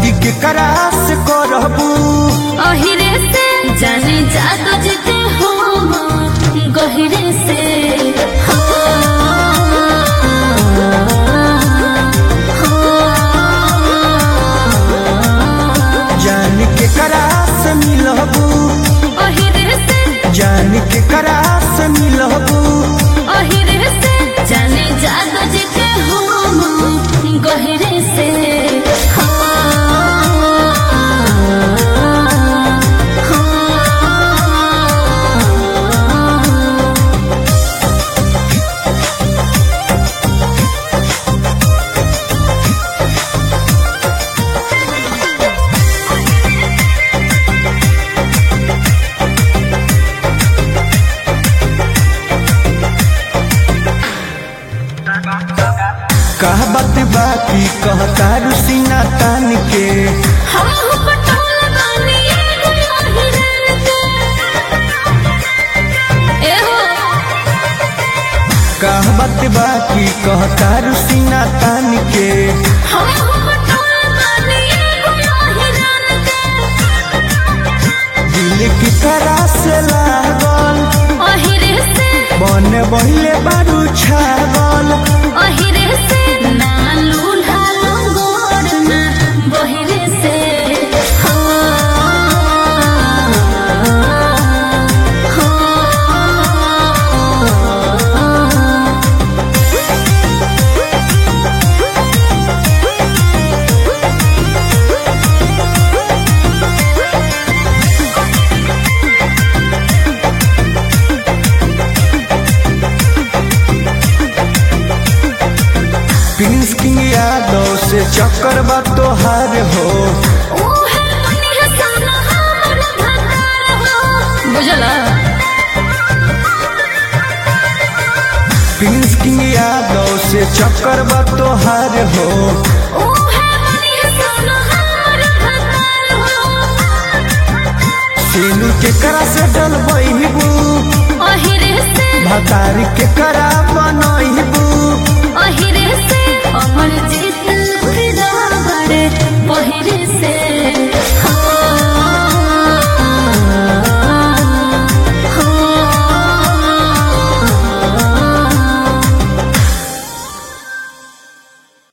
शादी के करास करबू अहिरे से जाने जादू जिते हो गहिरे से जान के करास मिलबू अहिरे से जान के करास मिलबू अहिरे से जाने जादू जिते हो गहिरे से कह बात बाकी कहता रुसीना तान के हम पटोल बानी अहिरन के ए हो कह बात बाकी कहता रुसीना तान के हम पटोल बानी अहिरन के दिल की करास लागल अहिरे से बन बहिले बारू छागल अहिरे से ना लूल्हा लंगोर ना बहिरे से प्रिंस किंग यादव से चक्कर बा तोहार हो ओहे बनिया सोना हमर भतार हो बुझला प्रिंस किंग यादव से चक्कर बा तोहार हो ओहे बनिया सोना हमर भतार हो सेलू के करा से डलबू अहिरे से भतारी के करा बनबू अहिरे से अमर जी